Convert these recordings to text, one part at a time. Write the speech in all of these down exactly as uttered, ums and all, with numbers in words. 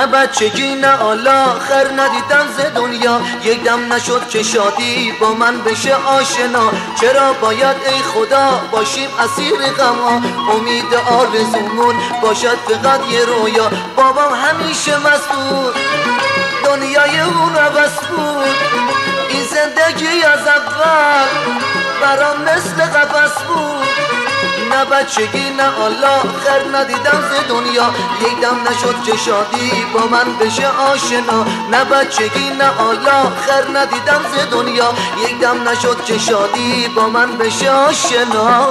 نه بچگی نه حالا خر ندیدم ز دنیا، یک دم نشد که شادی با من بشه آشنا. چرا باید ای خدا باشیم اسیر غم ها، امید آرزومون باشد فقط یه رویا. بابام همیشه مسئول دنیای اون عوض بود، این زندگی از اول برام مثل قفس بود. نه بچگی نه حالا خر ندیدم ز دنیا، یک دم نشد که شادی با من بشه آشنا. نه بچگی نه حالا خر ندیدم ز دنیا، یک دم نشد که شادی با من بشه آشنا.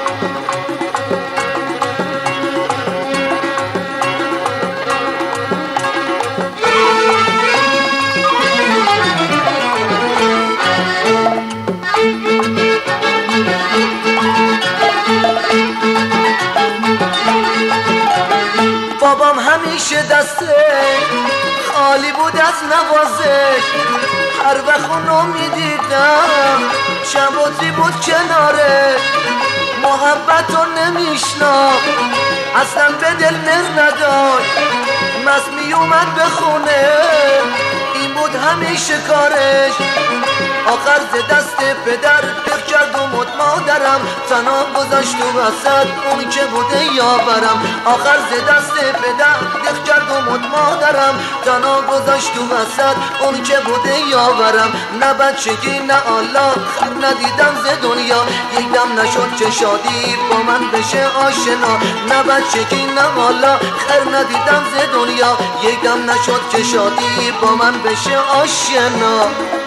بابام همیشه دسته خالی بود از نوازش، هر وقت اونو میدیدم شباتی بود کناره. محبت رو نمیشناخت اصلا به دل مر نداشت، مست میومد به خونه این بود همیشه کارش. آخر ز دست پدر دق کرد و مد مادرم، تنها گذاشت و وسط اون که بوده یاورم. آخر ز دست پدر دق کرد و مد مادرم، تنها گذاشت و وسط اون که بوده یاورم. نه بچگی نه حالا خر ندیدم ز دنیا، یک دم نشد که شادی با من بشه آشنا. نه بچگی نه حالا خر ندیدم ز دنیا، یک دم نشد که شادی با من بشه آشنا.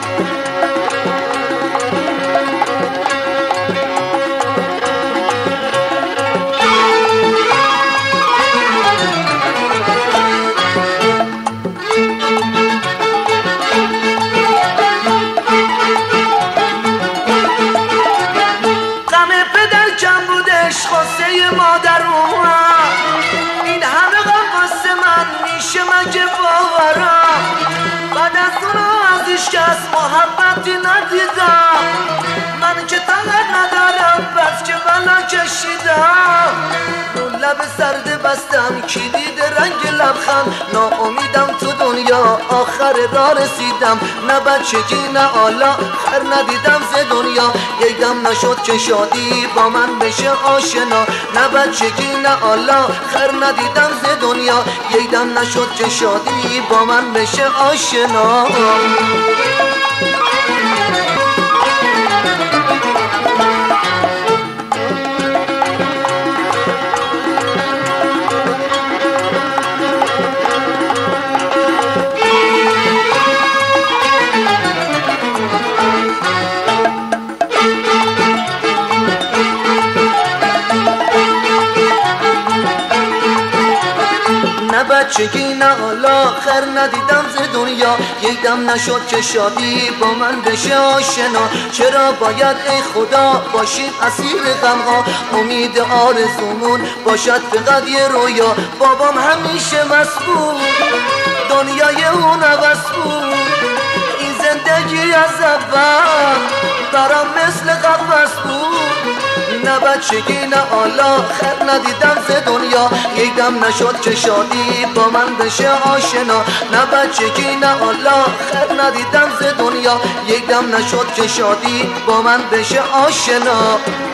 خاصه مادر اومد این همه غم واسه من میشه من که باورم. بعد از اونو ازش کس محبتی ندیدم، من که طاقت ندارم بس که بلا کشیدم. اون لب سرد بستم کی دیده رنگ لبخند، ناامیدم تو دنیا آخر راه رسیدم. نه بچگی نه حالا خر ندیدم ز دنیا، یک دم نشد که شادی با من بشه آشنا. نه بچگی نه حالا خر ندیدم ز دنیا، یک دم نشد که شادی با من بشه آشنا. نه بچگی نه حالا خر ندیدم ز دنیا، یک دم نشد که شادی با من بشه آشنا. چرا باید ای خدا باشیم اسیر غم ها، امید آرزومون باشد فقط یه رویا. بابام همیشه مسئول دنیای اون عوض بود، این زندگی از اول برام مثل قفس بود. نه بچگی نه حالا خر ندیدم ز دنیا، یک دم نشد که شادی با من بشه آشنا. نه بچگی نه حالا خر ندیدم ز دنیا، یک دم نشد که شادی با من بشه آشنا.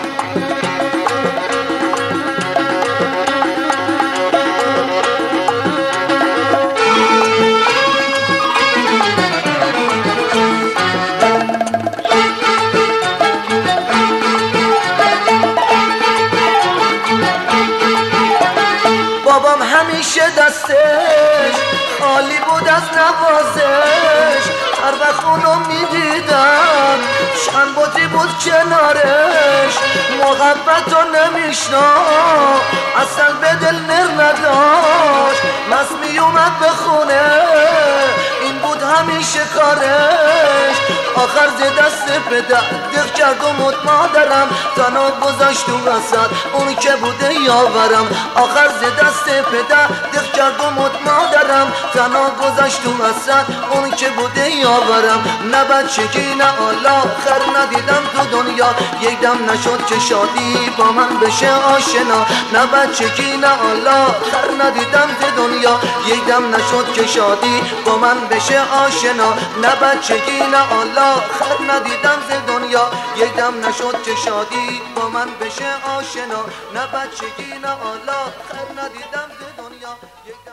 بابام همیشه دستش خالی بود از نوازش، هر وقت اونو میدیدم شنباتی بود کنارش. محبت رو نمیشنا اصلا به دل مر نداشت، مست میومد به خونه این بود همیشه کارش. آخر ز دست پدر دق کرد و مت مادرم تنها گذاشت تو وسط اون که بوده یاورم آخر ز دست پدر دق کرد و مت مادرم تنها گذاشت تو وسط اون که بوده یاورم نه بچگی نه حالا خر ندیدم تو دنیا یک دم نشد که شادی با من بشه آشنا نه بچگی نه حالا خر ندیدم تو دنیا یک دم نشد که شادی با من بشه آشنا نه بچگی نه حالا خر ندیدم ز دنیا یک دم نشد که شادی با من بشه آشنا نه بچگی نه حالا خر ندیدم ز دنیا